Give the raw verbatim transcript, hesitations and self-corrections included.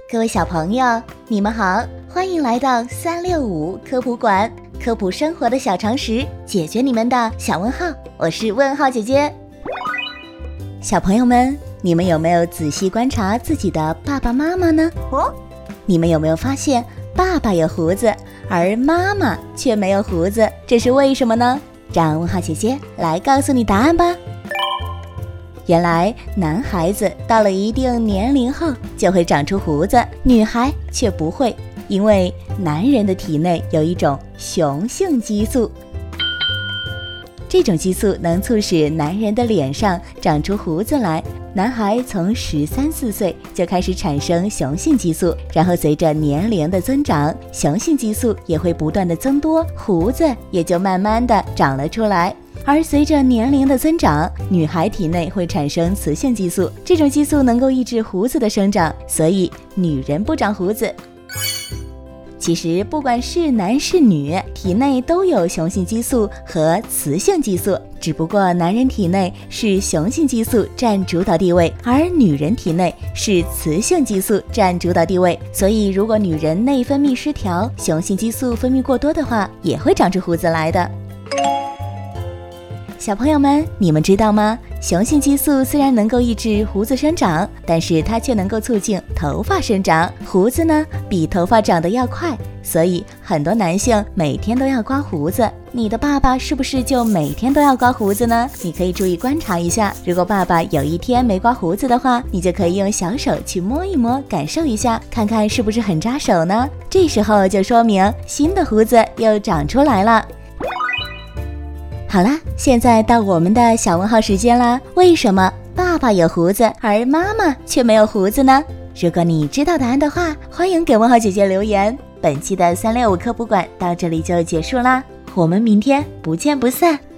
各位小朋友，你们好，欢迎来到三六五科普馆，科普生活的小常识，解决你们的小问号。我是问号姐姐。小朋友们，你们有没有仔细观察自己的爸爸妈妈呢？哦，你们有没有发现爸爸有胡子，而妈妈却没有胡子？这是为什么呢？让问号姐姐来告诉你答案吧。原来男孩子到了一定年龄后就会长出胡子，女孩却不会，因为男人的体内有一种雄性激素，这种激素能促使男人的脸上长出胡子来。男孩从十三四岁就开始产生雄性激素，然后随着年龄的增长，雄性激素也会不断的增多，胡子也就慢慢的长了出来。而随着年龄的增长，女孩体内会产生雌性激素，这种激素能够抑制胡子的生长，所以女人不长胡子。其实不管是男是女，体内都有雄性激素和雌性激素，只不过男人体内是雄性激素占主导地位，而女人体内是雌性激素占主导地位。所以如果女人内分泌失调，雄性激素分泌过多的话，也会长出胡子来的。小朋友们，你们知道吗？雄性激素虽然能够抑制胡子生长，但是它却能够促进头发生长。胡子呢，比头发长得要快，所以很多男性每天都要刮胡子。你的爸爸是不是就每天都要刮胡子呢？你可以注意观察一下，如果爸爸有一天没刮胡子的话，你就可以用小手去摸一摸，感受一下，看看是不是很扎手呢？这时候就说明新的胡子又长出来了。好啦，现在到我们的小问号时间啦。为什么爸爸有胡子，而妈妈却没有胡子呢？如果你知道答案的话，欢迎给问号姐姐留言。本期的三六五科普馆到这里就结束啦，我们明天不见不散。